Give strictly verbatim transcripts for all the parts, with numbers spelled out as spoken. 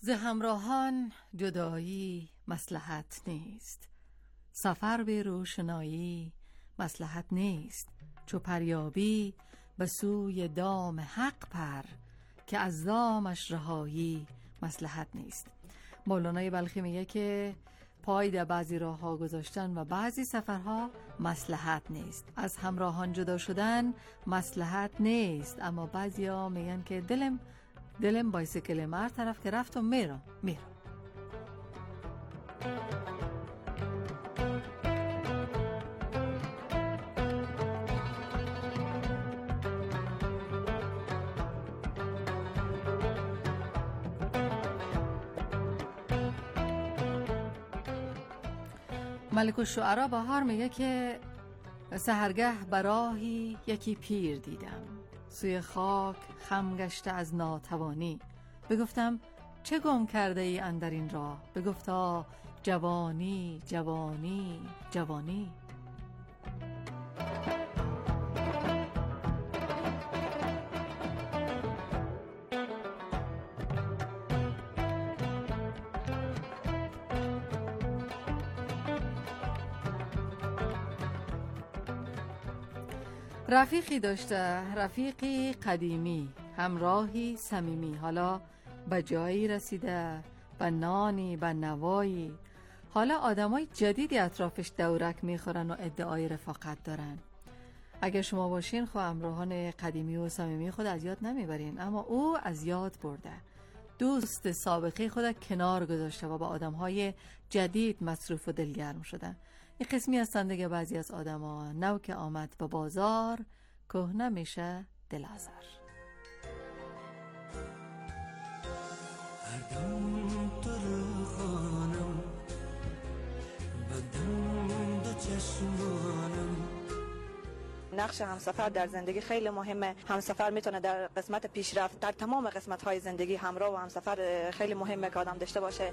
ز همراهان جدایی مصلحت نیست، سفر به روشنایی مصلحت نیست. چو پریابی به سوی دام حق پر، که از دامش رهایی مصلحت نیست. مولانا بلخی میگه که پای در بعضی راه ها گذاشتن و بعضی سفرها مصلحت نیست. از همراهان جدا شدن مصلحت نیست، اما بعضی ها میگن که دلم دلم بایسیکل مر طرف که رفت و میرم میرم ملک الشعرا بهار میگه که سحرگه براهی یکی پیر دیدم، سوی خاک خم گشته از ناتوانی. بگفتم چه گم کرده ای اندر این راه؟ بگفتا جوانی جوانی جوانی. رفیقی داشته، رفیقی قدیمی، همراهی صمیمی. حالا به جایی رسیده، به نانی، به نوایی. حالا آدمای جدیدی اطرافش دورک میخورن و ادعای رفاقت دارن. اگر شما باشین خب همراهان قدیمی و صمیمی خود از یاد نمیبرین، اما او از یاد برده. دوست سابقه خود کنار گذاشته و با آدمهای جدید مصروف و دلگرم شدن. این قسمی هستن دیگه بعضی از آدم ها. نو که آمد به بازار، کهنه میشه دل آزار. هر دم تو خانم بدم دو چشمانم. نقش همسفر در زندگی خیلی مهمه. همسفر میتونه در قسمت پیشرفت در تمام قسمت های زندگی همراه و همسفر خیلی مهمه که آدم داشته باشه.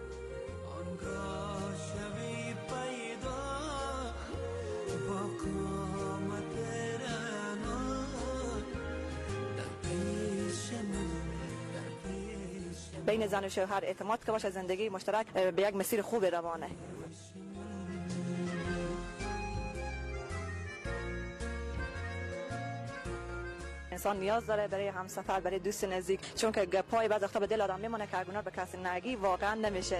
بین زن و شوهر اعتماد که باشه، زندگی مشترک به یک مسیر خوب روانه. انسان نیاز داره برای همسفر، برای دوست نزدیک، چون که گپای بعضی وقتا به دل آدم میمونه که اگه به کسی نگی واقعا نمیشه.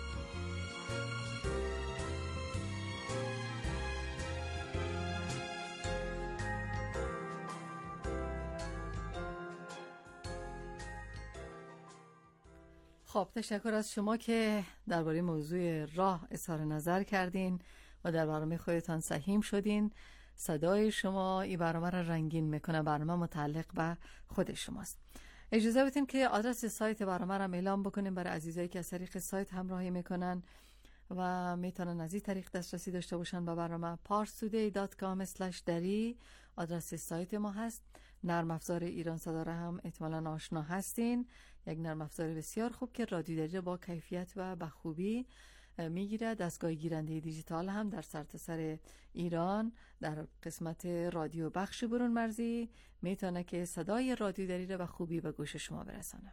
خب تشکر از شما که درباره موضوع راه اظهار نظر کردین و در برنامه خودتان سهیم شدین. صدای شما این برنامه را رنگین میکنه. برنامه متعلق به خود شماست. اجازه بدین که آدرس سایت برنامه را اعلام بکنیم برای عزیزایی که از طریق سایت همراهی میکنن و میتونن از این طریق دسترسی داشته باشن به برنامه. parstoday dot com slash dari آدرس سایت ما هست. نرم افزار ایران صدا را هم احتمالاً آشنا هستین. یک نرم افزار بسیار خوب که رادیو درجه با کیفیت و به خوبی میگیره. دستگاه گیرنده دیجیتال هم در سرتاسر ایران در قسمت رادیو بخش برون مرزی میتونه که صدای رادیو دری را به خوبی به گوش شما برسانه.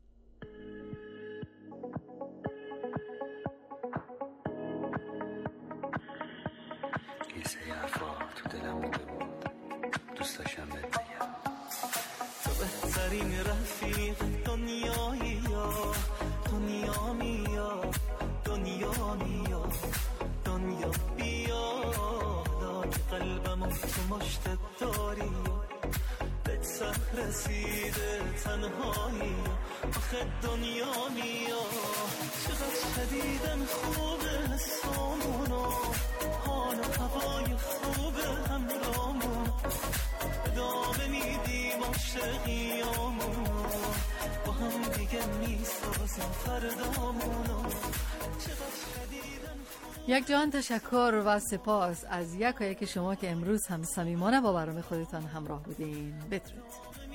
یه سری حرفا تو دلم مونده بود، دوست داشتم بهت بگم. تو بهترین رفیق دنیایی، یا دنیا میا دنیا میا دنیا بیا قلبم تو مشتت داری، بهت سه رسیده تنهایی. آخه دنیا میا چقدر شدیدن خوبه سامونو، حال و هوای خوبه همرامون، ادامه میدیم عاشقیامونو، با هم دیگه میسازیم فردامونو. یک جان تشکر و سپاس از یک و یک شما که امروز هم صمیمانه با برنامه خودتان همراه بودین. بدرود.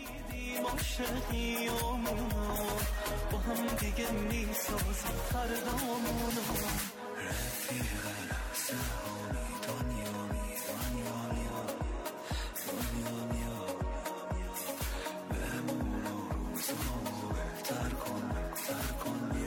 با هم دیگه میسازیم فردامونو. رفیق سهامی دنیا می دنیا میا دنیا میا بهمون روزامو بهتر کن بهتر کن.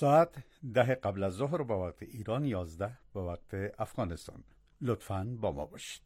ساعت ده قبل از ظهر با وقت ایران، یازده با وقت افغانستان. لطفاً با ما باشید.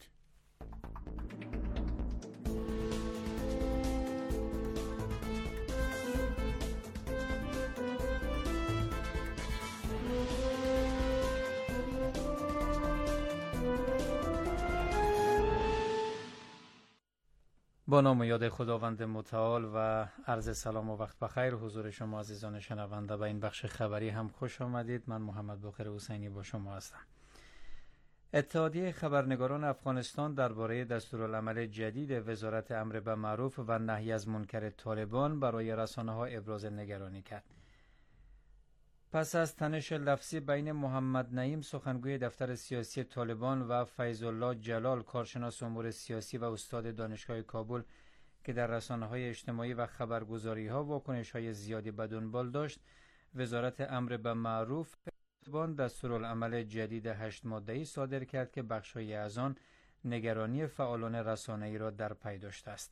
با نام و یاد خداوند متعال و عرض سلام و وقت بخیر حضور شما عزیزان شنونده. به این بخش خبری هم خوش آمدید. من محمد باقر حسینی با شما هستم. اتحادیه خبرنگاران افغانستان درباره دستورالعمل جدید وزارت امر به معروف و نهی از منکر طالبان برای رسانه‌ها ابراز نگرانی کرد. پس از تنش لفظی بین محمد نعیم سخنگوی دفتر سیاسی طالبان و فیض الله جلال کارشناس امور سیاسی و استاد دانشگاه کابل که در رسانه‌های اجتماعی و خبرگزاری‌ها واکنش‌های زیادی به دنبال داشت، وزارت امر به معروف طالبان دستورالعمل جدید هشت ماده‌ای صادر کرد که بخش‌هایی از آن نگرانی فعالان رسانه‌ای را در پی داشته است.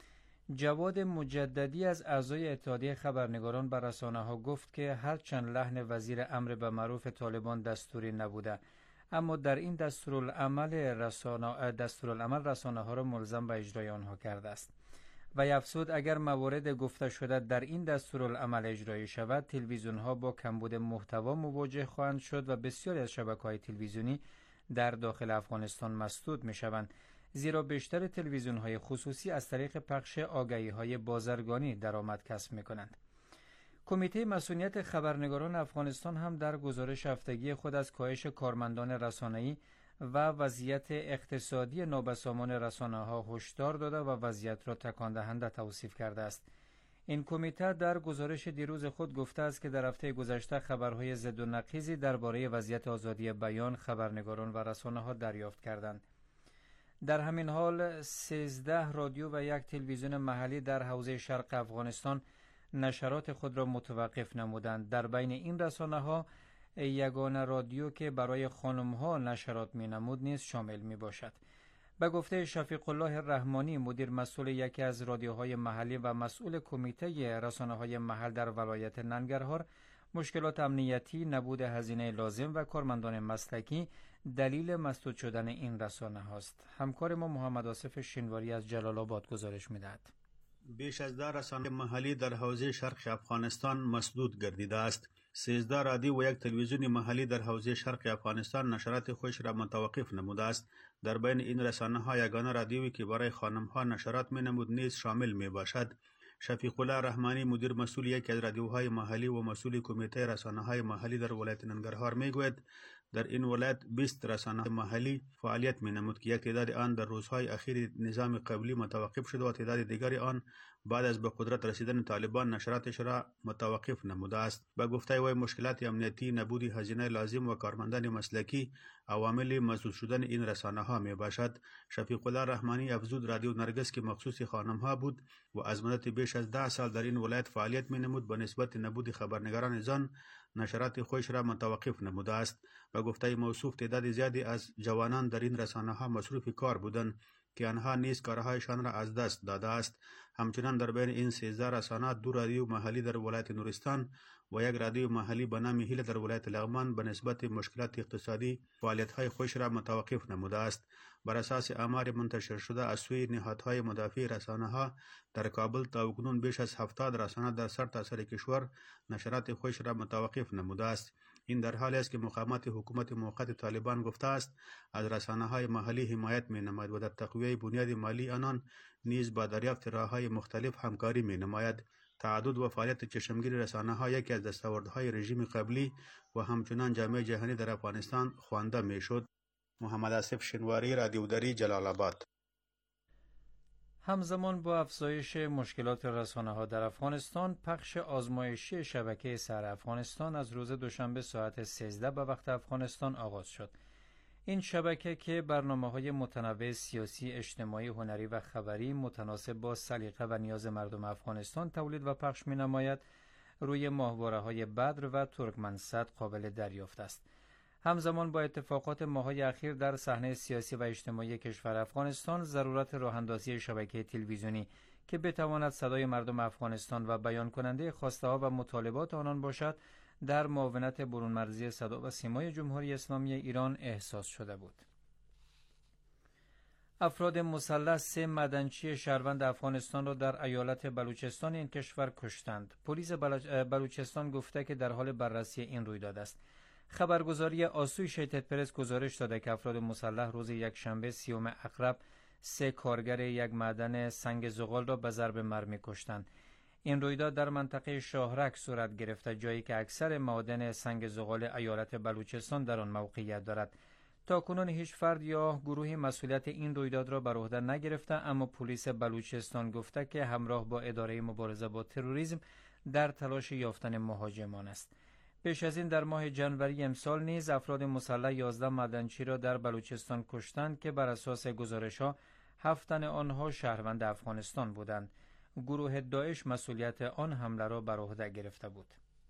جواد مجددی از اعضای اتحادیه خبرنگاران به رسانه‌ها گفت که هرچند لحن وزیر امر به معروف طالبان دستوری نبوده، اما در این دستورالعمل رسانه دستورالعمل رسانه‌ها را ملزم به اجرای آنها کرده است. و افزود اگر موارد گفته شده در این دستورالعمل اجرایی شود، تلویزیون‌ها با کمبود محتوا مواجه خواهند شد و بسیاری از شبکه‌های تلویزیونی در داخل افغانستان مسدود می‌شوند، زیرا بیشتر تلویزیون‌های خصوصی از طریق پخش آگهی‌های بازرگانی درآمد کسب می‌کنند. کمیته مسئولیت خبرنگاران افغانستان هم در گزارش هفتگی خود از کاهش کارمندان رسانه‌ای و وضعیت اقتصادی نابسامان رسانه‌ها هشدار داده و وضعیت را تکان دهنده توصیف کرده است. این کمیته در گزارش دیروز خود گفته است که در هفته گذشته خبرهای ضد و نقیضی درباره وضعیت آزادی بیان، خبرنگاران و رسانه‌ها دریافت کردند. در همین حال سیزده رادیو و یک تلویزیون محلی در حوزه شرق افغانستان نشرات خود را متوقف نمودند. در بین این رسانه‌ها یگانه رادیو که برای خانم‌ها نشرات می‌نمود نیز شامل می‌باشد. به گفته شفیق الله رحمانی، مدیر مسئول یکی از رادیوهای محلی و مسئول کمیته رسانه‌های محل در ولایت ننگرهار، مشکلات امنیتی، نبود هزینه لازم و کارمندان مسلکی دلیل مسدود شدن این رسانه هاست. همکار ما محمد آصف شینواری از جلال آباد گزارش می‌دهد. بیش از ده رسانه محلی در حوزه شرق افغانستان مسدود گردیده است. سیزده رادیو و یک تلویزیون محلی در حوزه شرق افغانستان نشرات خودش را متوقف نموده است. در بین این رسانه ها یگانه رادیویی که برای خانم ها نشرات می نمود نیز شامل می باشد. شفیق الله رحمانی، مدیر مسئول یکی از رادیوهای محلی و مسئول کمیته رسانه های محلی در ولایت ننگرهار می گوید در این ولایت بیست رسانه محلی فعالیت می نمود که یک تعداد آن در روزهای اخیر نظام قبلی متوقف شده و تعداد دیگری آن بعد از به قدرت رسیدن طالبان نشراتش را متوقف نموده است. به گفته وی مشکلات امنیتی، نبود هزینه لازم و کارمندان مسلکی عوامل مسدود شدن این رسانه ها می باشد. شفیق الله رحمانی افزود رادیو نرگس که مخصوص خانم ها بود و از مدت بیش از ده سال در این ولایت فعالیت می نمود، به نسبت نبود خبرنگاران زن نشرات خودش را متوقف نموده است. به گفته موصوف تعداد زیادی از جوانان در این رسانه ها مصروف کار بودند که آنها نیز کارهایشان را از دست داده است. همچنان در بین این سیزده رسانه دو رادیو محلی در ولایت نورستان و یک رادیو محلی به نام هیله در ولایت لغمان به نسبت مشکلات اقتصادی فعالیت‌های خودش را متوقف نموده است. بر اساس آمار منتشر شده از سوی نهادهای مدافع رسانه‌ها در کابل تا اکنون بیش از هفتاد رسانه در سرتاسر کشور نشرات خودش را متوقف نموده است. این در حالی است که مقامات حکومت موقت طالبان گفته است از رسانه‌های محلی حمایت می‌نماید و در تقویه بنیاد مالی آنان نیز با دریافت راه‌های مختلف همکاری می‌نماید. تعدد و فعالیت چشمگیر رسانه‌ها یکی از دستاوردهای رژیم قبلی و همچنان جامعه جهانی در افغانستان خوانده می‌شد. محمد آصف شینواری، رادیودری، جلال آباد. همزمان با افزایش مشکلات رسانه‌ها در افغانستان، پخش آزمایشی شبکه سر افغانستان از روز دوشنبه ساعت سیزده به وقت افغانستان آغاز شد. این شبکه که برنامه‌های متنوع سیاسی، اجتماعی، هنری و خبری متناسب با سلیقه و نیاز مردم افغانستان تولید و پخش می‌نماید، روی ماهواره‌های بدر و ترکمن‌صد قابل دریافت است. همزمان با اتفاقات ماه‌های اخیر در صحنه سیاسی و اجتماعی کشور افغانستان، ضرورت راه‌اندازی شبکه تلویزیونی که بتواند صدای مردم افغانستان و بیان کننده خواسته‌ها و مطالبات آنان باشد، در معاونت برون مرزی صدا و سیمای جمهوری اسلامی ایران احساس شده بود. افراد مسلح سه معدنچی شهروند افغانستان را در ایالت بلوچستان این کشور کشتند. پلیس بلوچستان گفته که در حال بررسی این رویداد است. خبرگزاری آسوشیتد پرس گزارش داده که افراد مسلح روز یکشنبه سیوم عقرب سه کارگر یک معدن سنگ زغال را به ضرب مرمی کشتند. این رویداد در منطقه شاهرک صورت گرفته، جایی که اکثر معادن سنگ زغال ایالت بلوچستان در آن موقعیت دارد. تا کنون هیچ فرد یا گروهی مسئولیت این رویداد را بر عهده نگرفته، اما پلیس بلوچستان گفته که همراه با اداره مبارزه با تروریسم در تلاش یافتن مهاجمان است. پیش از این در ماه جنوری امسال نیز افراد مسلح یازده معدنچی را در بلوچستان کشتند که بر اساس گزارش‌ها هفت تن آنها شهروند افغانستان بودند. گروه داعش مسئولیت آن حمله را بر عهده گرفته بود.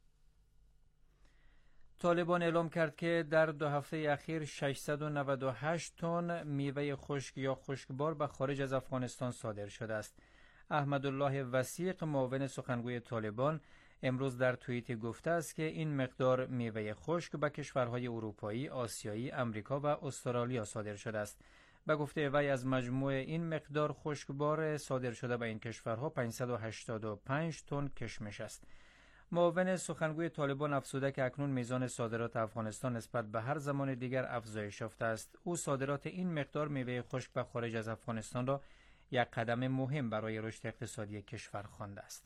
طالبان اعلام کرد که در دو هفته اخیر ششصد و نود و هشت تن میوه خشک یا خشکبار به خارج از افغانستان صادر شده است. احمدالله وثیق، معاون سخنگوی طالبان، امروز در توییتی گفته است که این مقدار میوه خشک به کشورهای اروپایی، آسیایی، امریکا و استرالیا صادر شده است. به گفته وی از مجموع این مقدار خشکبار صادر شده به این کشورها پانصد و هشتاد و پنج تن کشمش است. معاون سخنگوی طالبان افزوده که اکنون میزان صادرات افغانستان نسبت به هر زمان دیگر افزایش یافته است. او صادرات این مقدار میوه خشک به خارج از افغانستان را یک قدم مهم برای رشد اقتصادی کشور خوانده است.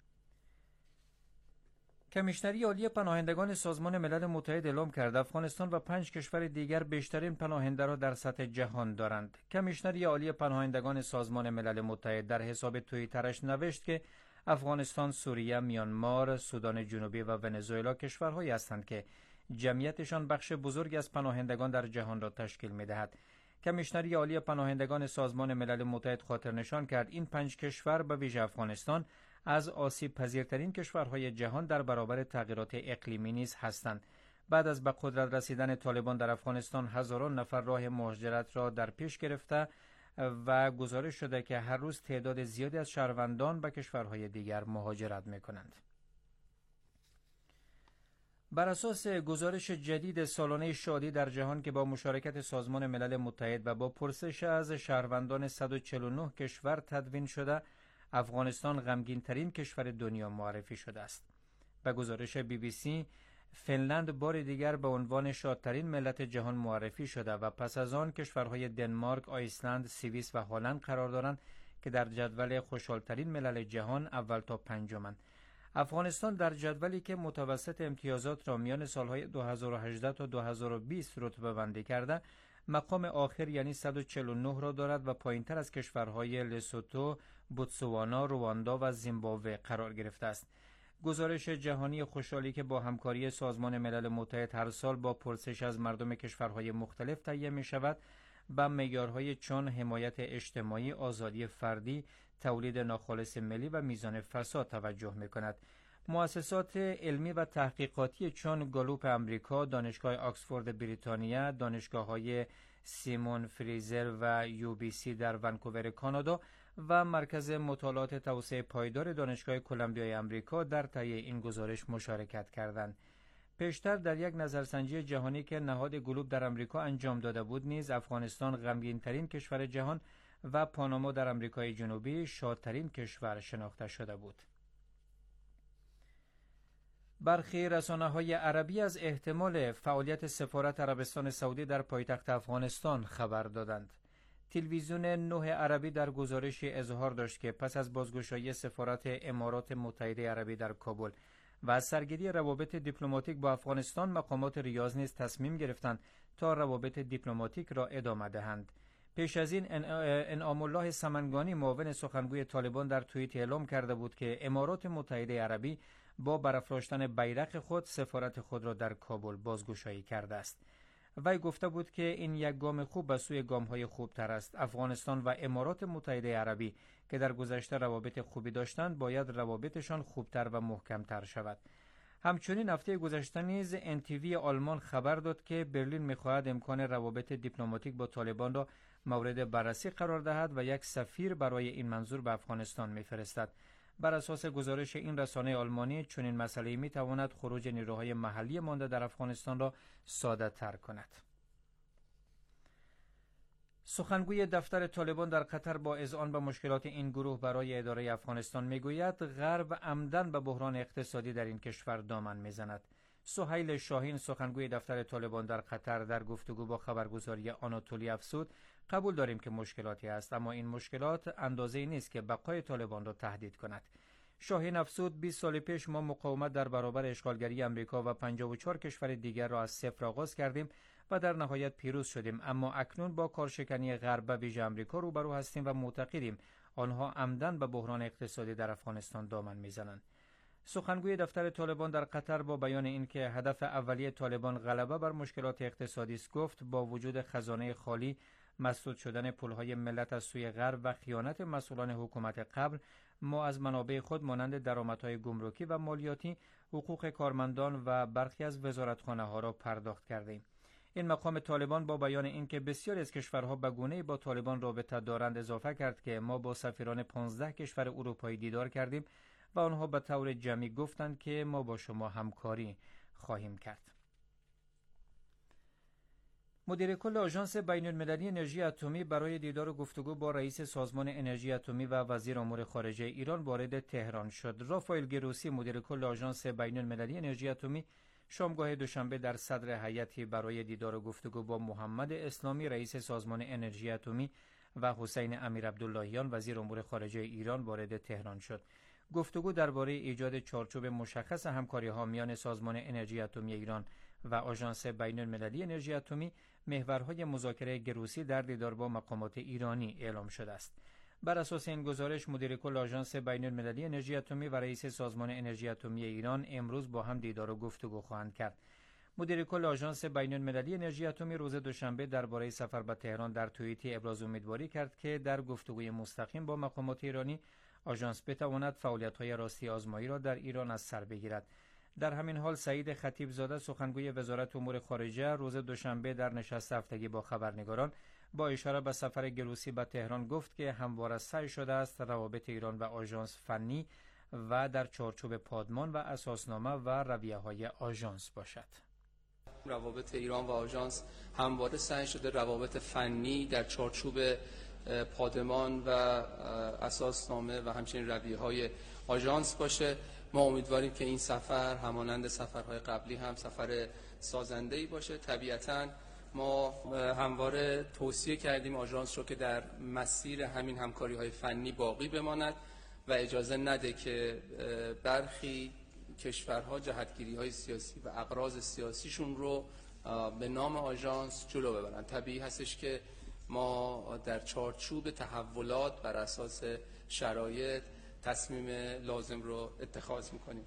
کمیشنری عالی پناهندگان سازمان ملل متحد اعلام کرد افغانستان و پنج کشور دیگر بیشترین پناهنده را در سطح جهان دارند. کمیشنری عالی پناهندگان سازمان ملل متحد در حساب توییترش نوشت که افغانستان، سوریه، میانمار، سودان جنوبی و ونزوئلا کشورهایی هستند که جمعیتشان بخش بزرگی از پناهندگان در جهان را تشکیل می‌دهد. کمیشنری عالی پناهندگان سازمان ملل متحد خاطر نشان کرد این پنج کشور به ویژه افغانستان از آسیب پذیرترین کشورهای جهان در برابر تغییرات اقلیمی نیز هستند. بعد از به قدرت رسیدن طالبان در افغانستان هزاران نفر راه مهاجرت را در پیش گرفته و گزارش شده که هر روز تعداد زیادی از شهروندان به کشورهای دیگر مهاجرت می‌کنند. بر اساس گزارش جدید سالانه شادی در جهان که با مشارکت سازمان ملل متحد و با پرسش از شهروندان صد و چهل و نه کشور تدوین شده، افغانستان غمگین‌ترین کشور دنیا معرفی شده است. به گزارش بی بی سی، فنلند بار دیگر به عنوان شادترین ملت جهان معرفی شده و پس از آن کشورهای دنمارک، آیسلند، سوئیس و هلند قرار دارند که در جدول خوشحالترین ملل جهان اول تا پنجمند. افغانستان در جدولی که متوسط امتیازات را میان سالهای دو هزار و هجده تا دو هزار و بیست رتبه بندی کرده، مقام آخر یعنی صد و چهل و نه را دارد و پایینتر از کشورهای لسوتو، بوتسوانا، رواندا و زیمبابوه قرار گرفته است. گزارش جهانی خوشحالی که با همکاری سازمان ملل متحد هر سال با پرسش از مردم کشورهای مختلف تهیه می شود، به معیارهای چون حمایت اجتماعی، آزادی فردی، تولید ناخالص ملی و میزان فساد توجه می کند. مؤسسات علمی و تحقیقاتی چون گالوپ امریکا، دانشگاه آکسفورد بریتانیا، دانشگاه‌های سیمون فریزر و یو بی سی در ونکوور کانادا و مرکز مطالعات توسعه پایدار دانشگاه کلمبیای امریکا در تهیه این گزارش مشارکت کردند. پیشتر در یک نظرسنجی جهانی که نهاد گلوب در امریکا انجام داده بود نیز افغانستان غمگین‌ترین کشور جهان و پاناما در امریکای جنوبی شادترین کشور شناخته شده بود. برخی رسانه‌های عربی از احتمال فعالیت سفارت عربستان سعودی در پایتخت افغانستان خبر دادند. تلویزیون نه عربی در گزارشی اظهار داشت که پس از بازگشایی سفارت امارات متحده عربی در کابل و از سرگیری روابط دیپلماتیک با افغانستان، مقامات ریاض نیز تصمیم گرفتند تا روابط دیپلماتیک را ادامه دهند. پیش از این انعام الله سمنگانی، معاون سخنگوی طالبان، در توییت اعلام کرده بود که امارات متحده عربی با برافراشتن بیرق خود سفارت خود را در کابل بازگشایی کرده است. وی گفته بود که این یک گام خوب به سوی گام‌های خوبتر است. افغانستان و امارات متحده عربی که در گذشته روابط خوبی داشتند باید روابطشان خوبتر و محکمتر شود. همچنین هفته گذشته نیز ان تی وی آلمان خبر داد که برلین می‌خواهد امکان روابط دیپلماتیک با طالبان را مورد بررسی قرار دهد و یک سفیر برای این منظور به افغانستان می‌فرستد. بر اساس گزارش این رسانه آلمانی چنین مسئله‌ای می‌تواند خروج نیروهای محلی مانده در افغانستان را ساده‌تر کند. سخنگوی دفتر طالبان در قطر با اذعان به مشکلات این گروه برای اداره افغانستان میگوید غرب عمدن به بحران اقتصادی در این کشور دامن میزند. سهیل شاهین سخنگوی دفتر طالبان در قطر در گفتگو با خبرگزاری آناتولی افزود قبول داریم که مشکلاتی است، اما این مشکلات اندازه‌ای نیست که بقای طالبان را تهدید کند. شاهین افزود بیست سال پیش ما مقاومت در برابر اشغالگری امریکا و پنجاه و چهار کشور دیگر را از صفر آغاز کردیم و در نهایت پیروز شدیم، اما اکنون با کارشکنی غرب به ویژه امریکا روبرو هستیم و معتقدیم آنها عمدن به بحران اقتصادی در افغانستان دامن میزنند. سخنگوی دفتر طالبان در قطر با بیان اینکه هدف اولیه طالبان غلبه بر مشکلات اقتصادی است گفت با وجود خزانه خالی، مسدود شدن پلهای ملت از سوی غرب و خیانت مسئولان حکومت قبل، ما از منابع خود مانند درآمدهای گمرکی و مالیاتی، حقوق کارمندان و برخی از وزارتخانه ها را پرداخت کردیم. این مقام طالبان با بیان اینکه بسیاری از کشورها به گونه‌ای با طالبان رابطه دارند اضافه کرد که ما با سفیران پانزده کشور اروپایی دیدار کردیم و آنها به طور جمعی گفتند که ما با شما همکاری خواهیم کرد. مدیر کل آژانس بین المللی انرژی اتمی برای دیدار و گفتگو با رئیس سازمان انرژی اتمی و وزیر امور خارجه ایران وارد تهران شد. رافائل گروسی مدیر کل آژانس بین المللی انرژی اتمی شامگاه دوشنبه در صدر هیئتی برای دیدار و گفتگو با محمد اسلامی رئیس سازمان انرژی اتمی و حسین امیر عبداللهیان وزیر امور خارجه ایران وارد تهران شد. گفتگو درباره ایجاد چارچوب مشخص همکاری‌ها میان سازمان انرژی اتمی ایران و آژانس بین المللی انرژی اتمی محورهای مذاکره گروسی در دیدار با مقامات ایرانی اعلام شده است. بر اساس این گزارش مدیر کل آژانس بین المللی انرژی اتمی و رئیس سازمان انرژی اتمی ایران امروز با هم دیدار و گفتگو خواهند کرد. مدیر کل آژانس بین المللی انرژی اتمی روز دوشنبه درباره سفر به تهران در توییتی ابراز امیدواری کرد که در گفتگوی مستقیم با مقامات ایرانی آژانس بتواند فعالیت‌های راستی آزمایی را در ایران از سر بگیرد. در همین حال سعید خطیبزاده سخنگوی وزارت امور خارجه روز دوشنبه در نشست هفتگی با خبرنگاران با اشاره به سفر گروسی به تهران گفت که همواره سعی شده است روابط ایران و آژانس فنی و در چارچوب پادمان و اساسنامه و رویه‌های آژانس باشد. روابط ایران و آژانس همواره سعی شده روابط فنی در چارچوب پادمان و اساسنامه و همچنین رویه‌های آژانس باشه. ما امیدواریم که این سفر همانند سفرهای قبلی هم سفر سازنده‌ای باشه. طبیعتاً ما همواره توصیه کردیم آژانس رو که در مسیر همین همکاری‌های فنی باقی بماند و اجازه نده که برخی کشورها جهتگیری‌های سیاسی و اغراض سیاسیشون رو به نام آژانس جلو ببرن. طبیعی هستش که ما در چارچوب تحولات بر اساس شرایط تصمیم لازم رو اتخاذ میکنیم.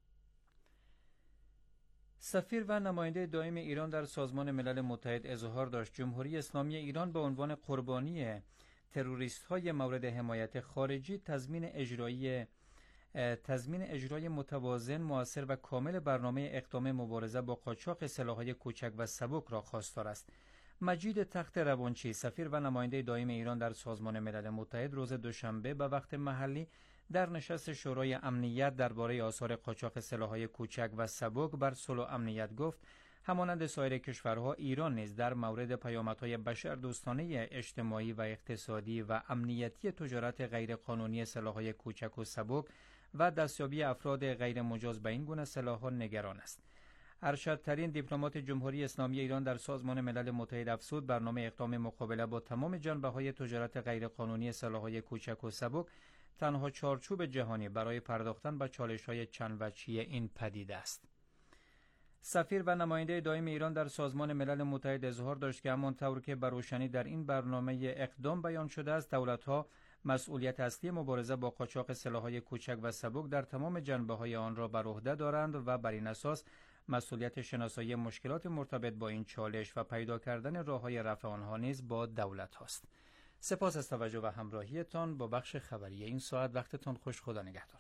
سفیر و نماینده دائم ایران در سازمان ملل متحد اظهار داشت جمهوری اسلامی ایران به عنوان قربانی تروریست‌های مورد حمایت خارجی تضمین اجرایی تضمین اجرای متوازن، مؤثر و کامل برنامه اقدام مبارزه با قاچاق سلاح‌های کوچک و سبک را خواستار است. مجید تخت روانچی سفیر و نماینده دائم ایران در سازمان ملل متحد روز دوشنبه به وقت محلی در نشست شورای امنیت درباره آثار قاچاق سلاح‌های کوچک و سبک بر صلح و امنیت گفت همانند سایر کشورها ایران نیز در مورد پیامدهای بشردوستانه اجتماعی و اقتصادی و امنیتی تجارت غیرقانونی سلاح‌های کوچک و سبک و دستیابی افراد غیر مجاز به این گونه سلاح‌ها نگران است. ارشدترین دیپلمات جمهوری اسلامی ایران در سازمان ملل متحد افزود برنامه اقدام مقابله با تمام جنبه‌های تجارت غیرقانونی سلاح‌های کوچک و سبک تنها چارچوب جهانی برای پرداختن به چالش‌های چند وجهی این پدیده است. سفیر و نماینده دائم ایران در سازمان ملل متحد اظهار داشت که همانطور که به روشنی در این برنامه اقدام بیان شده است، دولت‌ها مسئولیت اصلی مبارزه با قاچاق سلاح‌های کوچک و سبک در تمام جنبه‌های آن را بر عهده دارند و بر این اساس مسئولیت شناسایی مشکلات مرتبط با این چالش و پیدا کردن راه‌های رفع آنها نیز با دولت هاست. سپاس از توجه و همراهیتان با بخش خبری این ساعت. وقتتان خوش. خدا نگهدار.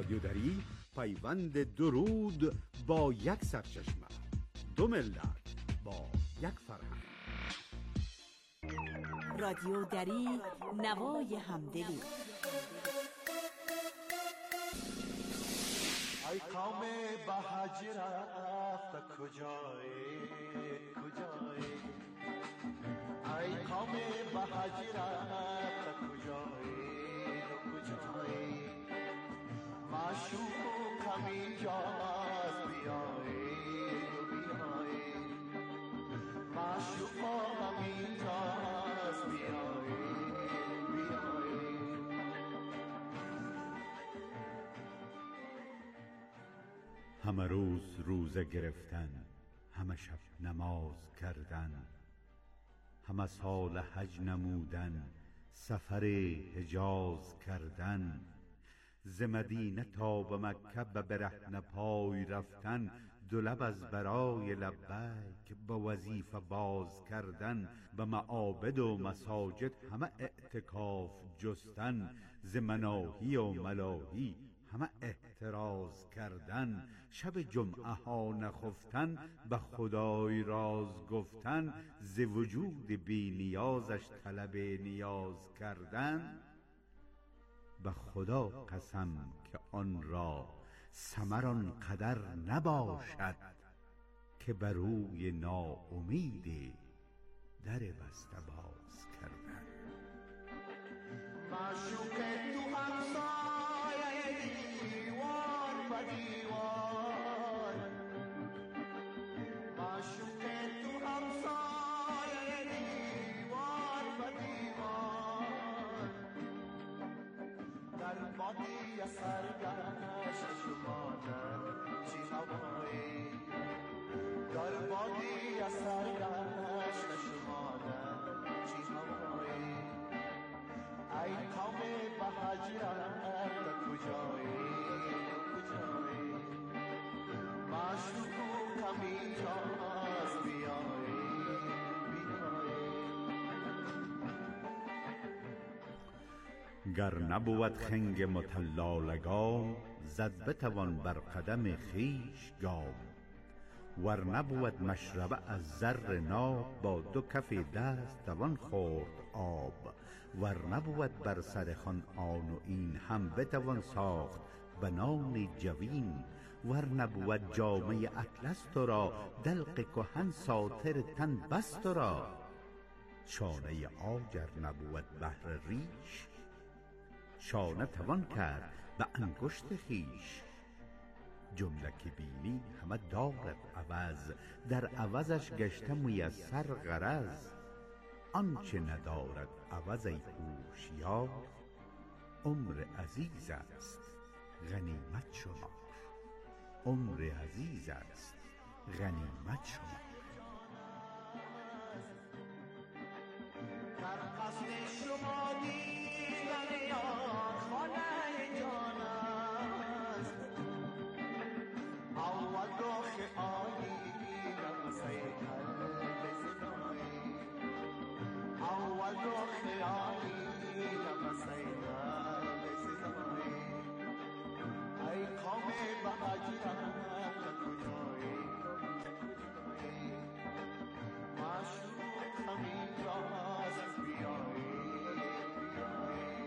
رادیو دری پیوند درود با یک سرچشمه، دو ملت با یک فرهنگ. رادیو دری، نوای همدلی. ای قوم به حج رفت کجایی کجایی، ای قوم به حج رفت کجایی کجایی، معشوقم اینجاست بیایی بیایی، معشوقم اینجاست بیایی بیایی. همه روز روزه گرفتن، همه شب نماز کردن، همه سال حج نمودن، سفر حجاز کردن، ز مدینه تا به مکه به برهنه پای رفتن، دو لب از برای لبیک به وظیفه باز کردن، به معابد و مساجد همه اعتکاف جستن، ز مناهی و ملاهی همه احتراز کردن، شب جمعه ها نخفتن به خدای راز گفتن، ز وجود بی نیازش طلب نیاز کردن. به خدا قسم که آن را ثمر آن قدر نباشد، که بر روی ناامید در بسته باز کردن. معشوق تو همسایه دیوار و دیوار، معشوق تو همسایه دیوار و دیوار، در بادی سرگشت شما در چی هوایی، در بادی سرگشت شما در چی هوایی. ای قوم به حج رفت کجایی کجایی، معشوقم اینجاست بیایی بیایی. گر نبود خنگ مطلا لگام، زد بتوان بر قدم خویش گام، ور نبود مشربه از زر ناب، با دو کف دست توان خورد آب، ور نبود بر سر خوان آن و این، هم بتوان ساخت بنان جوین، ور نبود جامه اطلس تو را، دلق کهن ساتر تن بس تو را، شانه عاج ار نبود بهر ریش، شانه توان کرد به انگشت خویش. جمله که بینی همه دارد عوض، در عوضش گشته میسر غرض، آنچه ندارد عوض ای هوشیار، عمر عزیز است غنیمت شمار، عمر عزیز است غنیمت شمار. در قصد شما دیدن یار خانه جان است، اول دخ آیینم سیدل زنایی، اول دخ آیینم سیدل زنایی. ای قوم به حج رفت کجایی کجایی، معشوقم اینجاست بیایی بیایی،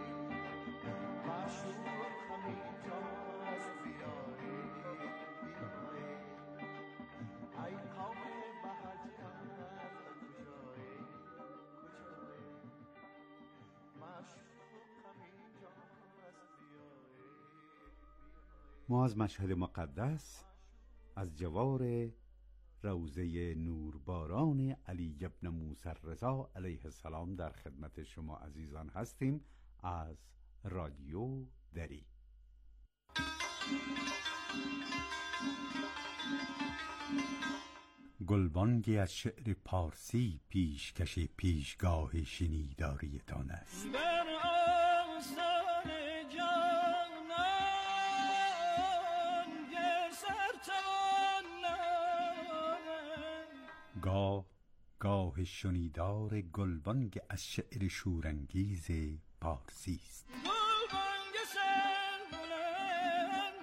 معشوقم اینجاست بیایی بیایی. ای قوم به حج رفت کجایی کجایی، معشوقم اینجاست بیایی بیایی. ما از مشهد مقدس، از جوار روضه نورباران علی ابن موسی رضا علیه السلام در خدمت شما عزیزان هستیم از رادیو دری. گلبانگی از شعر پارسی پیشکش پیشگاه شنیداریتان است. گاه گاه شنیدار گلبانگ از شعر شورانگیز پارسی است. گلبانگ سر بلند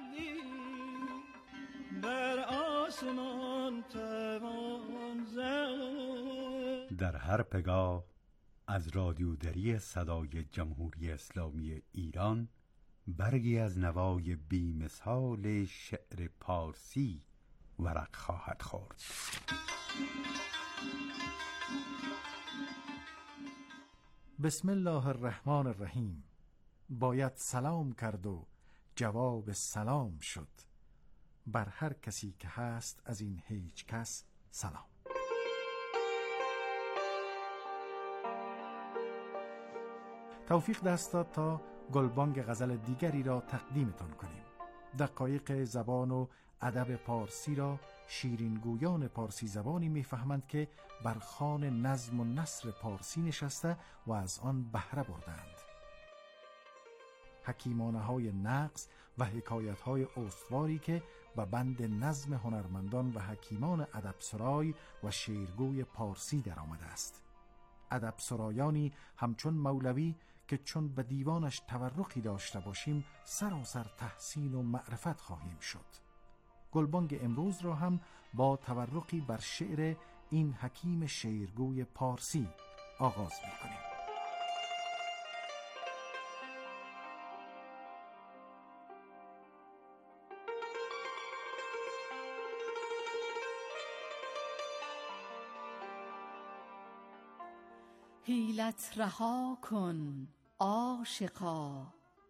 جان توان زد. در هر پگاه از رادیودری صدای جمهوری اسلامی ایران برگی از نوای بی‌مثال شعر پارسی ورق خواهد خورد. بسم الله الرحمن الرحیم. باید سلام کرد و جواب سلام شد، بر هر کسی که هست از این هیچ کس سلام. توفیق دست داد تا گلبانگ غزل دیگری را تقدیمتان کنیم. دقایق زبان و ادب پارسی را شیرینگویان پارسی زبانی میفهمند که بر خوان نظم و نثر پارسی نشسته و از آن بهره بردند. حکیمانه های نقص و حکایت های استواری که به بند نظم هنرمندان و حکیمان ادب سرای و شیرگوی پارسی در آمده است. ادب سرایانی همچون مولوی که چون به دیوانش تورقی داشته باشیم سراسر تحسین و معرفت خواهیم شد. گلبانگ امروز را هم با تورقی بر شعر این حکیم شیرگوی پارسی آغاز می‌کنیم. حیلت رها کن عاشقا،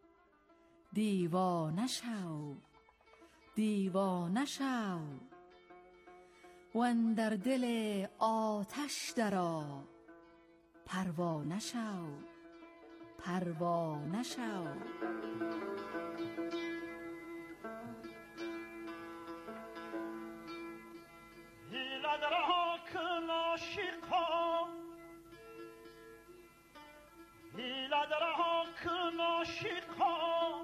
دیوانه شو دیوانه شو، و اندر دل آتش درآ، پروانه شو پروانه شو. حیلت رها کن عاشقا، حیلت رها کن عاشقا،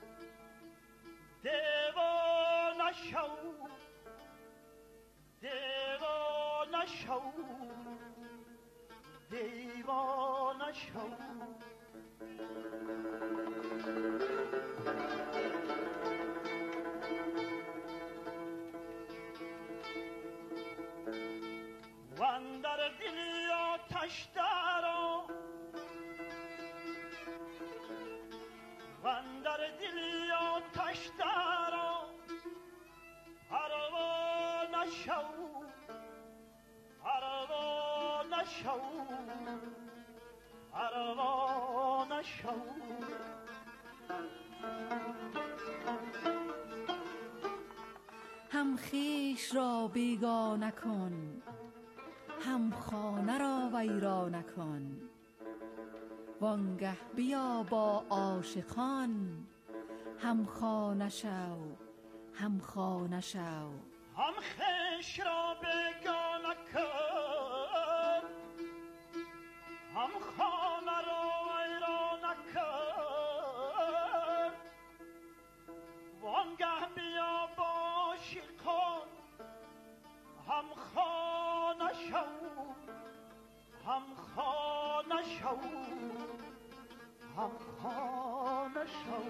دیوانه شو دیوانه شو دیوانه شو. و اندر دل آتش درآ، و اندر دل آتش درآ، پروانه شو پروانه شو پروانه شو. هم خویش را بیگانه کن، هم خانه را ویرانه کن، وانگه بیا با عاشقان، هم خانه شو هم خانه شو. هم خویش را بیگانه کن، هم خانه را ویرانه کن، وانگه بیا با عاشقان، هم خانه شو هم خانه شو هم خانه شو.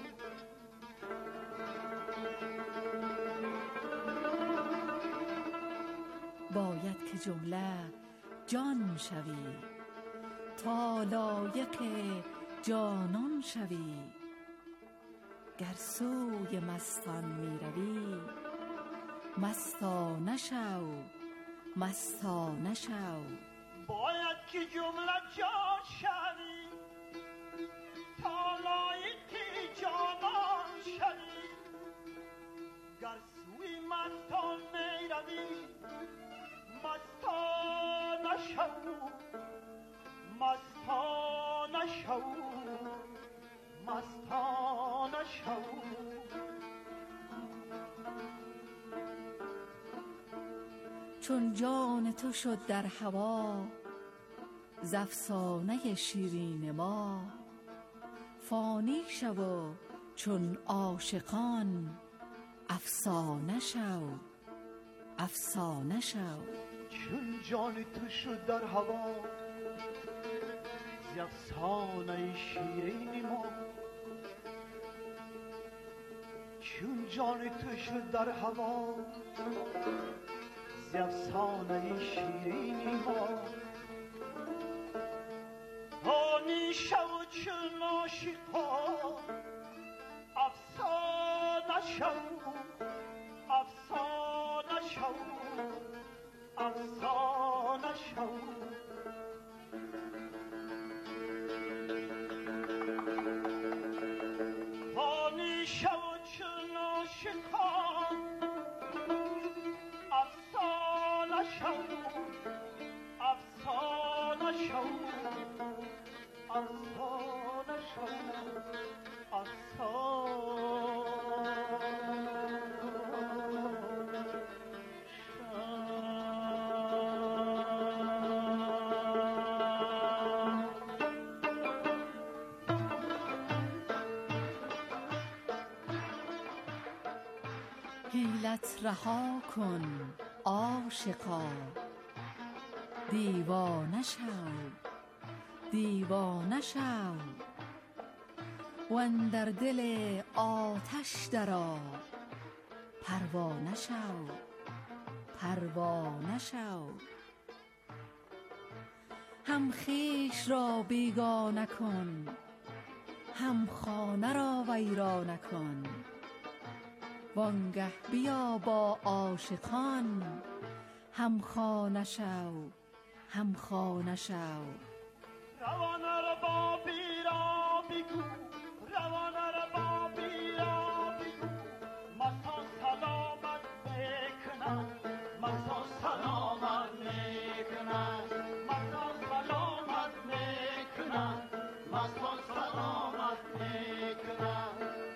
باید که جمله جان شوی، تا لایق جانان شوی، گر سوی مستان می روی، مستانه شو مستانه شو. باید که جمله جان شوی، تا لایق جانان شوی، گر سوی مستان می روی، مستانه شو مستانه شو مستانه شو. چون جان تو شد در هوا، ز افسانه شیرین ما، فانی شو و چون عاشقان، افسانه شو افسانه شو. چون جان تو شد در هوا، ز افسانه شیرین ما، چون جان تو شد در هوا، ز افسانه شیرینی ما آنی شو چون عاشقا افسانه شو افسانه شو افسانه شو آنی شو چون عاشقا افسانه شو افسانه شو افسانه شو حیلت رها کن عاشقا دیوانه شو دیوانه شو و اندر دل آتش درآ پروانه شو پروانه شو هم خویش را بیگانه کن هم خانه را ویرانه کن وانگه بیا با عاشقان هم خانه شو هم خانه شو روانه را با بیرا بگو روانه را با بیرا بگو مسا سلامت میکنن مسا سلامت میکنن مسا سلامت میکنن مسا سلامت میکنن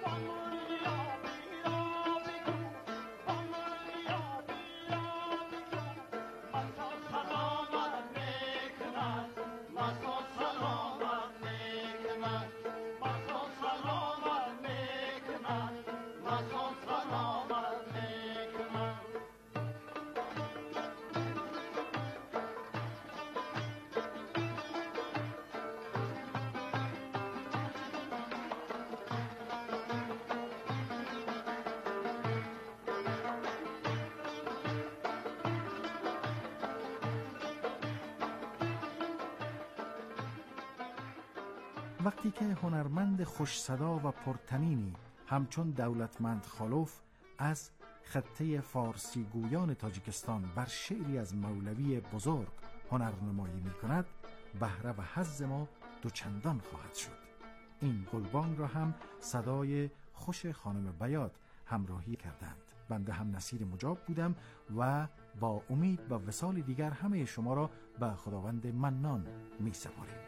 وقتی که هنرمند خوش صدا و پرتنینی همچون دولتمند خالوف از خطه فارسی گویان تاجیکستان بر شعری از مولوی بزرگ هنرنمایی می کند، بهره و حظ ما دوچندان خواهد شد. این گلبانگ را هم صدای خوش خانم بیات همراهی کردند. بنده هم نصیر مجاب بودم و با امید به وصال دیگر همه شما را به خداوند منان می سپاریم.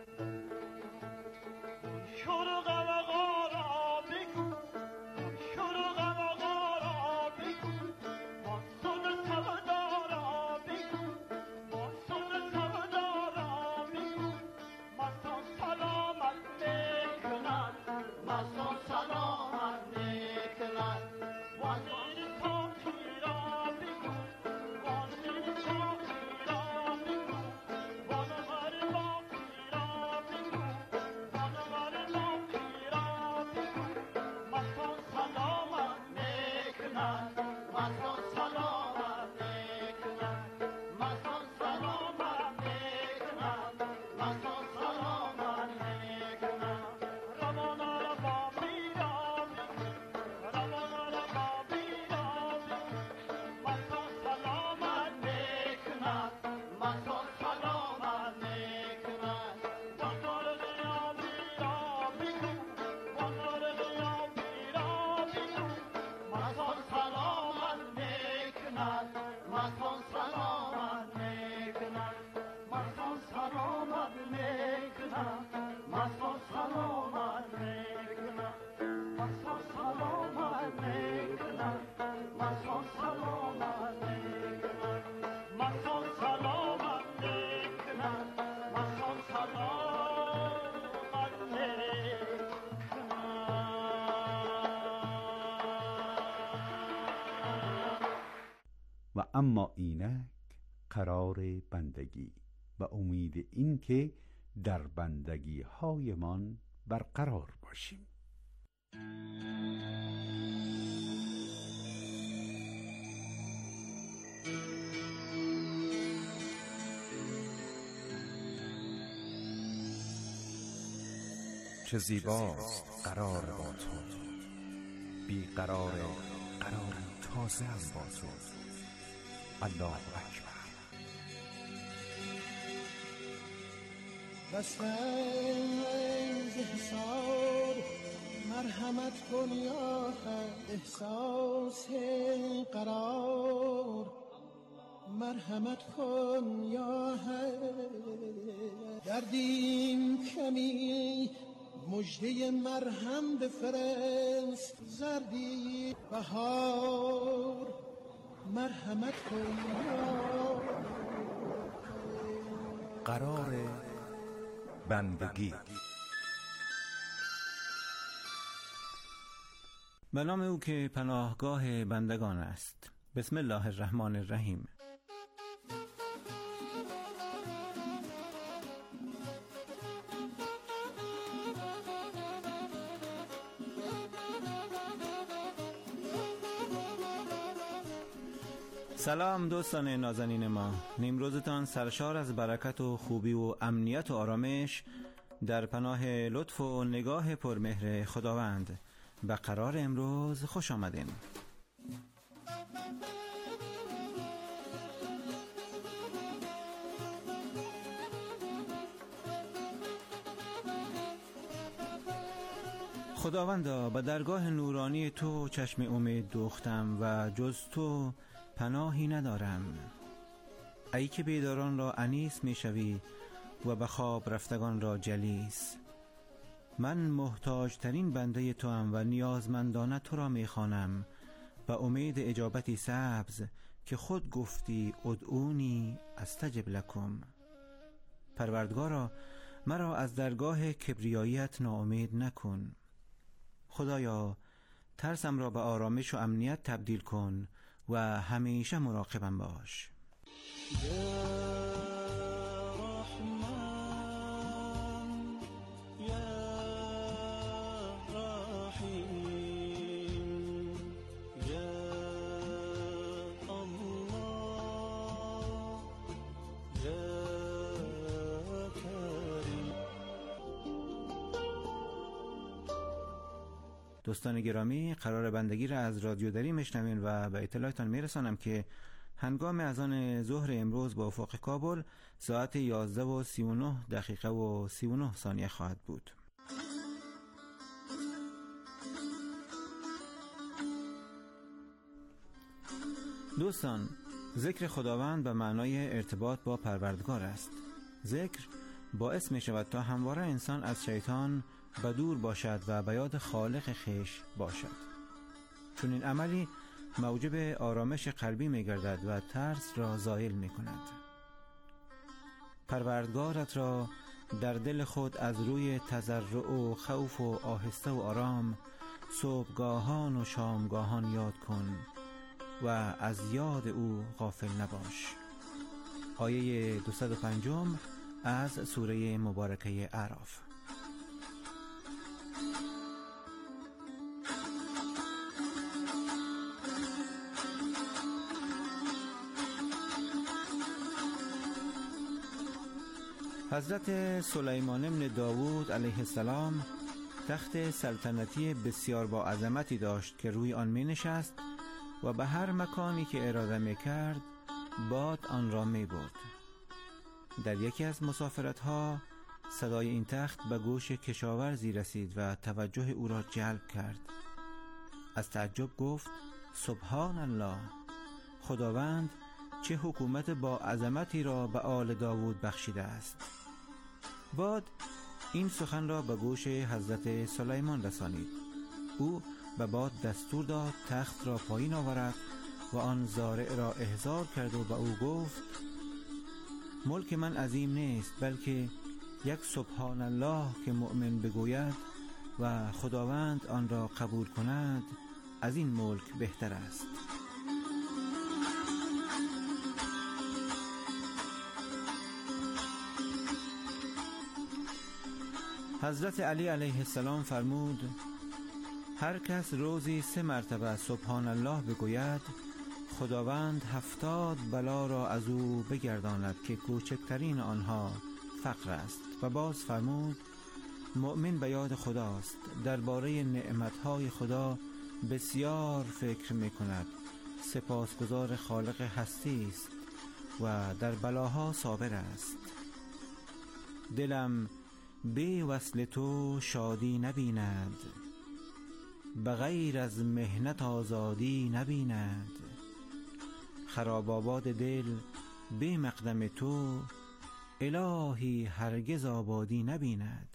و اما اینک قرار بندگی و امید این که در بندگی هایمان برقرار باشیم. چه زیباست قرار با تو، بی قرار قرار تازه هم با تو. الله اکبر. بس از احسار مرحمت کن یا حق، احساس قرار مرحمت کن یا حق. دردیم کمی مژده مرهم بفرست، زردی بهار مرحمت کن یا قرار بندگی. به نام او که پناهگاه بندگان است. بسم الله الرحمن الرحیم. سلام دوستان نازنین ما، نیمروزتان سرشار از برکت و خوبی و امنیت و آرامش در پناه لطف و نگاه پرمهر خداوند. به قرار امروز خوش آمدین. خداوندا، به درگاه نورانی تو چشم امید دوختم و جز تو پناهی ندارم. ای که بیداران را انیس می شوی و به خواب رفتگان را جلیس. من محتاج ترین بنده تو ام و نیازمندانه تو را می خوانم و امید اجابتی سبز که خود گفتی ادعونی استجب لکم. پروردگارا، مرا از درگاه کبریاییت ناامید نکن. خدایا، ترسم را به آرامش و امنیت تبدیل کن و همیشه مراقبم باش. دوستان گرامی، قرار بندگی را از رادیو دری میشنوین و به اطلاعتان میرسانم که هنگام اذان ظهر امروز با افق کابل ساعت یازده و سی و نه دقیقه و سی و نه ثانیه خواهد بود. دوستان، ذکر خداوند به معنای ارتباط با پروردگار است. ذکر باعث می شود تا همواره انسان از شیطان به دور باشد و به یاد خالق خویش باشد. چون این عملی موجب آرامش قلبی می گردد و ترس را زائل می کند. پروردگارت را در دل خود از روی تضرع و خوف و آهسته و آرام صبحگاهان و شامگاهان یاد کن و از یاد او غافل نباش. آیه دویست و پنج از سوره مبارکه اعراف. حضرت سلیمان بن داوود علیه السلام تخت سلطنتی بسیار با عظمتی داشت که روی آن می نشست و به هر مکانی که اراده می کرد باد آن را می برد. در یکی از مسافرتها صدای این تخت به گوش کشاورزی رسید و توجه او را جلب کرد. از تعجب گفت سبحان الله، خداوند چه حکومت با عظمتی را به آل داوود بخشیده است. باد این سخن را به گوش حضرت سلیمان رسانید. او به باد دستور داد تخت را پایین آورد و آن زارع را احضار کرد و به او گفت ملک من عظیم نیست، بلکه یک سبحان الله که مؤمن بگوید و خداوند آن را قبول کند از این ملک بهتر است. حضرت علی علیه السلام فرمود هر کس روزی سه مرتبه سبحان الله بگوید خداوند هفتاد بلا را از او بگرداند که کوچکترین آنها فقر است. و باز فرمود مؤمن به یاد خداست، درباره نعمتهای خدا بسیار فکر می کند، سپاسگزار خالق هستی است و در بلاها صابر است. دلم بی وصل تو شادی نبیند، بغیر از مهنت آزادی نبیند. خراب آباد دل بی مقدم تو، الهی هرگز آبادی نبیند.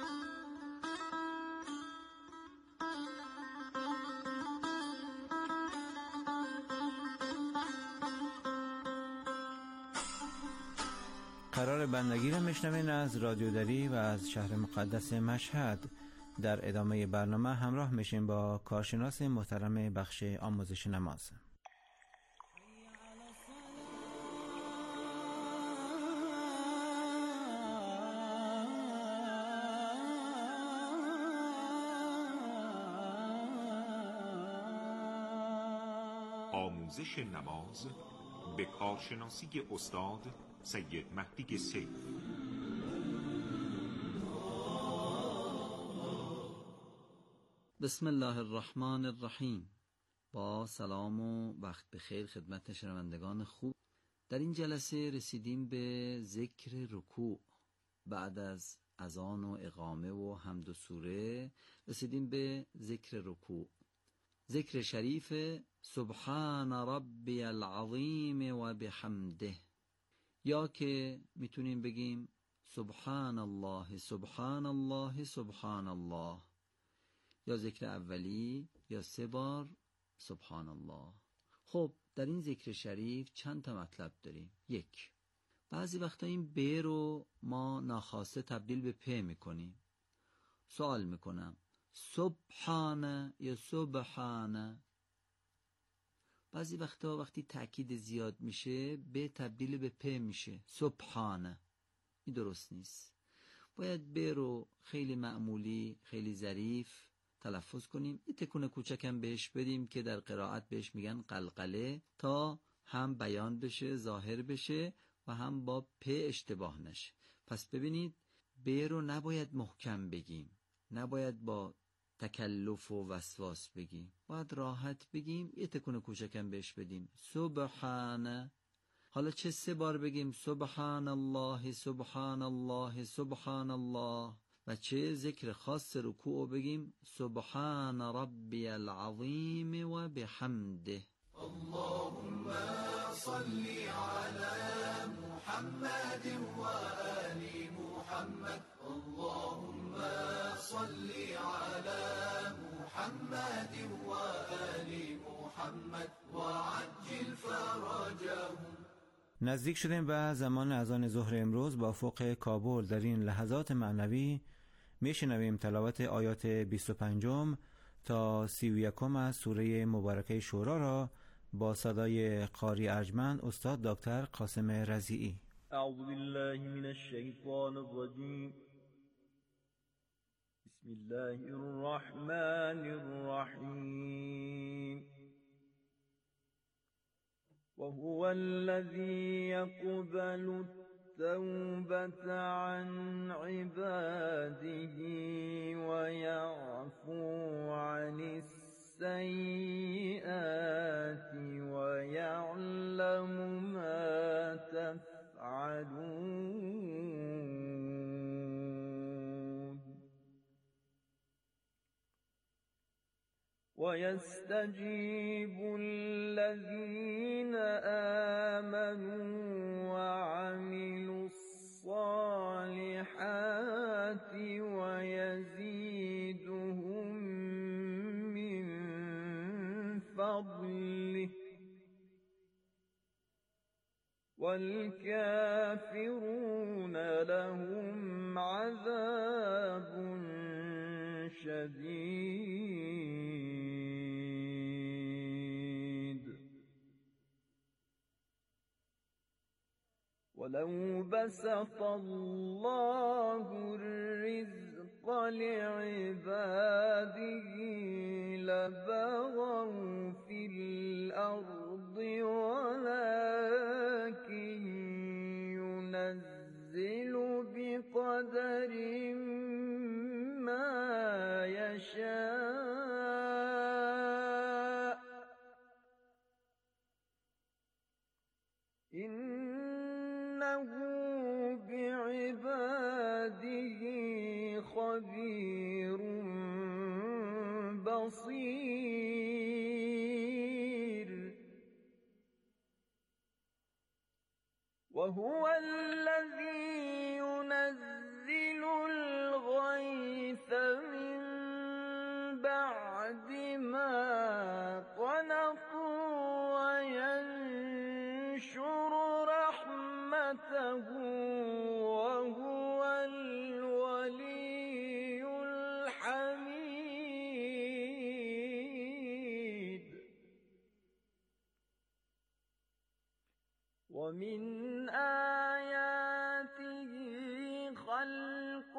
قرار بندگی را میشنوین از رادیو دری و از شهر مقدس مشهد. در ادامه برنامه همراه میشیم با کارشناس محترم بخش آموزش نماز. آموزش نماز به کارشناسی استاد سید مهدی سیف. بسم الله الرحمن الرحیم. با سلام و وقت بخیر خدمت شنوندگان خوب. در این جلسه رسیدیم به ذکر رکوع. بعد از اذان و اقامه و حمد و سوره رسیدیم به ذکر رکوع. ذکر شریف سبحان ربی العظیم و بحمده، یا که میتونیم بگیم سبحان الله سبحان الله سبحان الله، یا ذکر اولی یا سه بار سبحان الله. خب در این ذکر شریف چند تا مطلب داریم. یک، بعضی وقتا این ب رو ما ناخواسته تبدیل به پ میکنیم. سوال میکنم سبحانه یا سبحانه؟ بعضی وقتا وقتی تأکید زیاد میشه به تبدیل به پ میشه سبحانه. این درست نیست. باید ب رو خیلی معمولی، خیلی ظریف تلفظ کنیم. یه تکون کوچکم بهش بدیم که در قرائت بهش میگن قلقله، تا هم بیان بشه، ظاهر بشه و هم با پ اشتباه نشه. پس ببینید ب رو نباید محکم بگیم، نباید با تکلف و وسواس بگیم، باید راحت بگیم. یه تکون کوچکم بهش بدیم سبحانه. حالا چه سه بار بگیم سبحان الله سبحان الله سبحان الله، و چه ذکر خاص رکوع بگیم سبحان ربی العظیم و بحمده. اللهم صل على محمد و آل محمد. اللهم صل على محمد و آل محمد و عجل فرجهم. نزدیک شدیم به زمان اذان ظهر امروز. با افق کابل در این لحظات معنوی میشنویم تلاوت آیات بیست و پنج تا سی و یک از سوره مبارکه شورا را با صدای قاری ارجمند استاد دکتر قاسم رضیعی. اعوذ بالله من الشیطان الرجیم. بسم الله الرحمن الرحیم. وهو الذي يقبل التوبة عن عباده ويعفو عن السيئات ويعلم ما تفعلون ويستجيب الذين آمنوا وعملوا الصالحات ويزيدهم من فضله والكافرون لهم عذاب شديد. ولو بسط الله الرزق لعباده لبغوا في الأرض ولكن ينزل بقدر إنه بعباده خبير بصير وهو الذي ينزل الغيث من بعد ما قنطوا وينشر رحمته وهو الولي الحميد ومن آياته خلق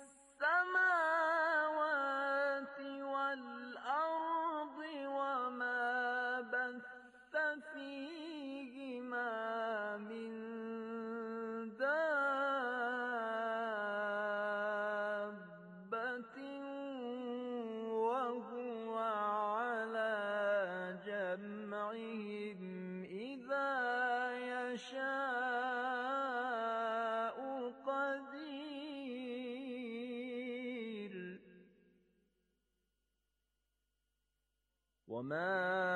السماوات والأرض وما بث فيهما من دابة وهو على جمعهم إذا يشاء قدير وما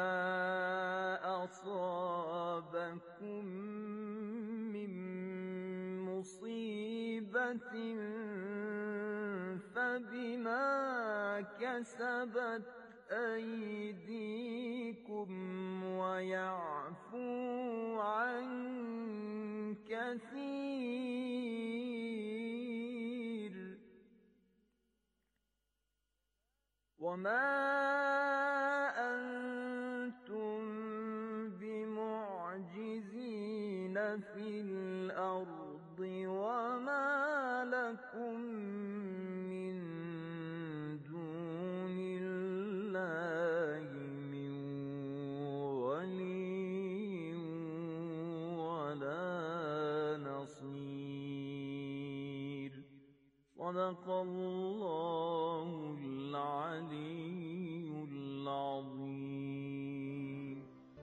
أصابكم من مصيبة فبما كسبت أيديكم ويعفو عن كثير وما أنتم بمعجزين في الأرض وما لكم من دون الله من ولي ولا نصير صدق الله العلي العظيم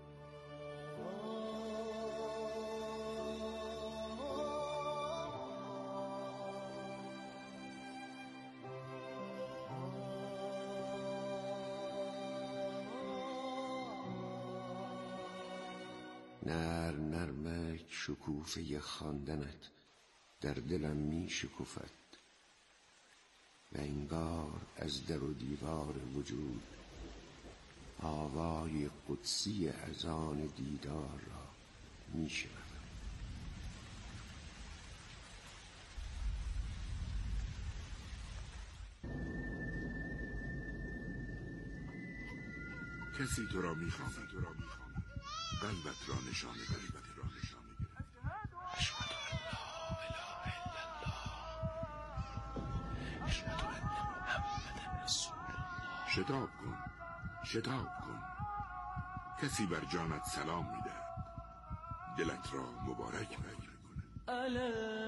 نر نرمک شکوفه خواندنت در دلم می شکوفد و انگار از در و دیوار وجود آوای قدسی اذان دیدار را می شنوم. کسی تو را می خواند قلبت را نشانه گرفت. اشهد ان لا اله الا الله اشهد ان محمدا رسول الله. شتاب کن شتاب کن کسی بر جانت سلام می دهد دلت را مبارک بگیر کند. الا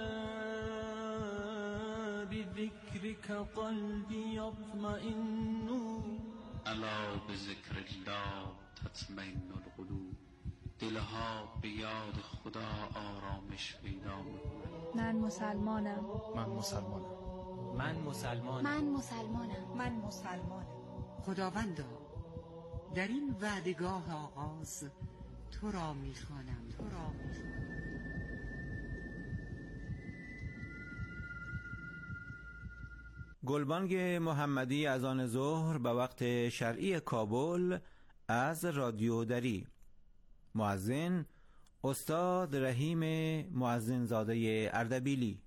بذکرک قلبی یطمئن الا بذکر الله تطمئن القلوب. دلها به یاد خدا آرامش پیدا می‌کند. من مسلمانم. من مسلمانم. من مسلمانم. من مسلمانم. من مسلمانم. خداوندا در این وعدگاه آغاز تو را می‌خوانم تو را می‌خوانم. گلبانگ محمدی از آن ظهر به وقت شرعی کابل از رادیو دری. مؤذن استاد رحیم مؤذن زاده اردبیلی.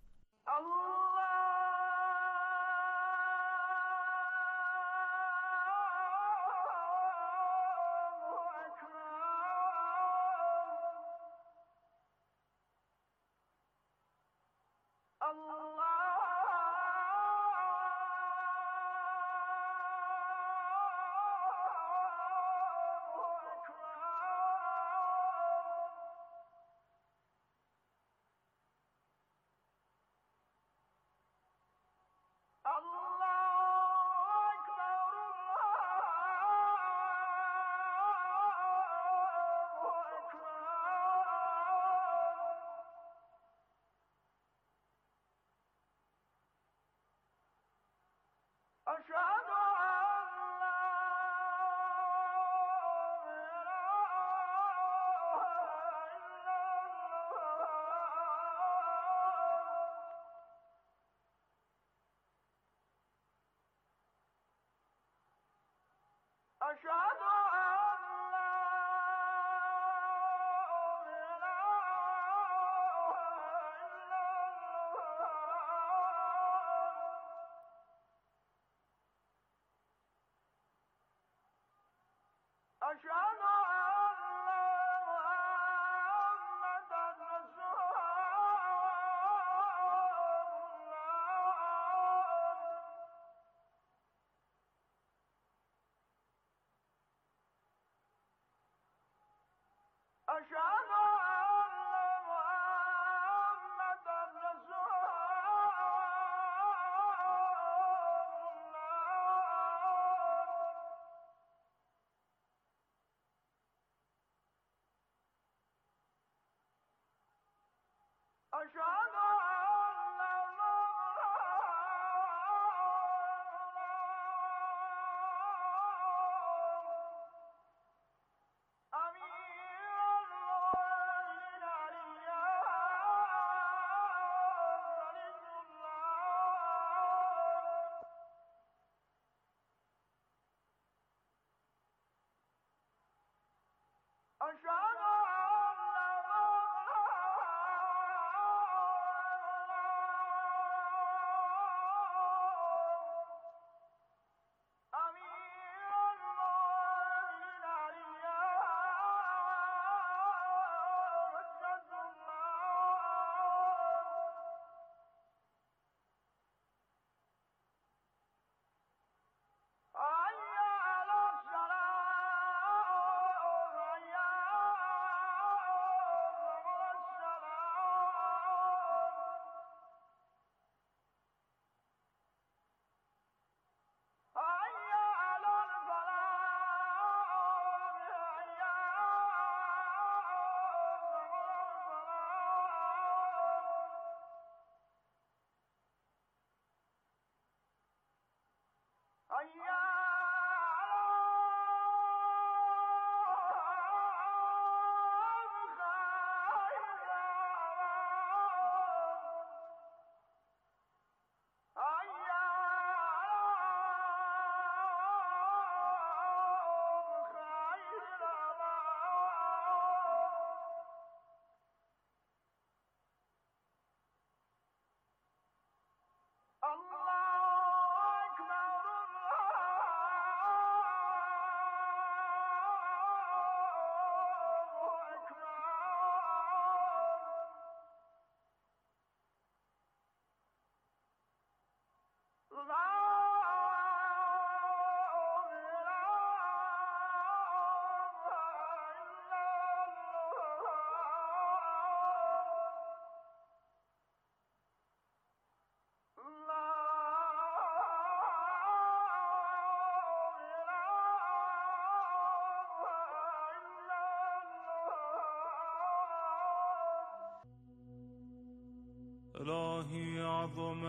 الهی عظم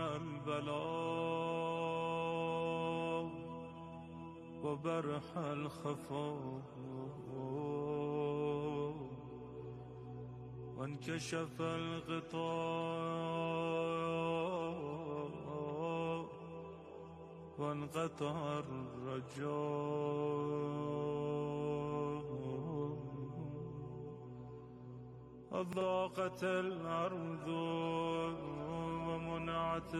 البلاء و برح الخفا و انکشف الغطاء و انقطع الرجاء ضاقت الأرض ومنعت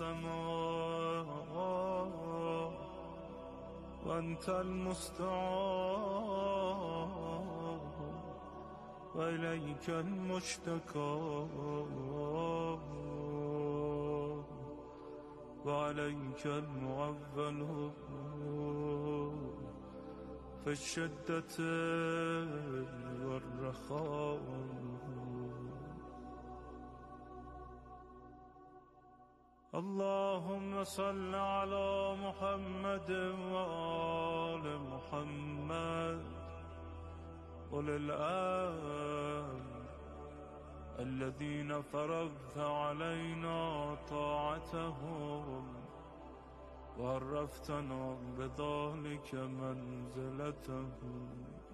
السماء وأنت المستعان وإليك المشتكى وعليك المعول في الشدة والرخاء. اللهم صل على محمد وآل محمد أولي الأمر الذين فرضت علينا طاعتهم وعرفتنا بذلك منزلتهم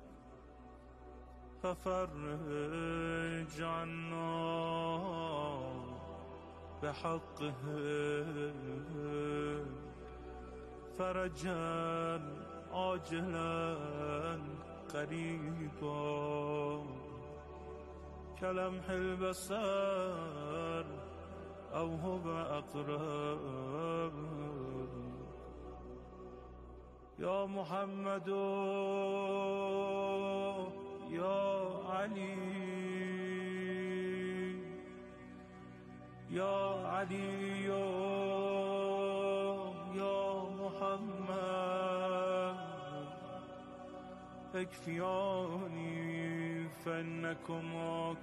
ففرج عنا بحقه فرجا عاجلا قريبا كلمح البصر أو هو أقرب. يا محمد يا علي يا علي يا محمد اكفياني فإنكما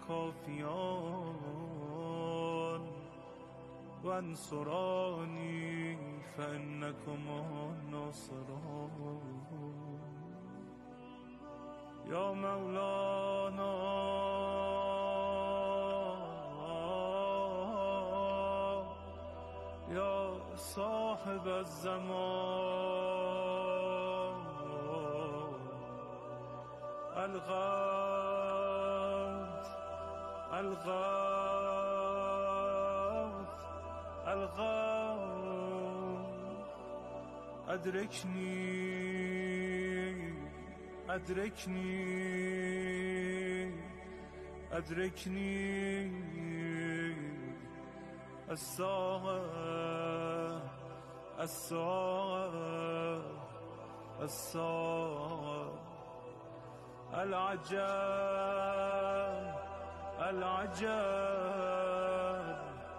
كافيان وانصراني فإنكما ناصران. يا مولانا صاحب الزمان الغوث الغوث الغوث أدركني أدركني أدركني الساعة الساعة الساعة العجب العجب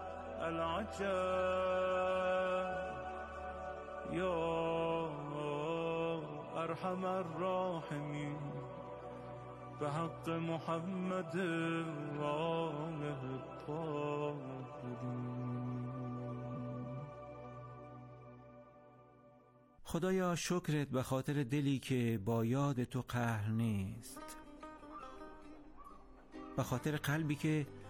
العجب يا أرحم الراحمين بحق محمد وآله الطاهرين. خدایا شکرت به خاطر دلی که با یاد تو قهر نیست، به خاطر قلبی که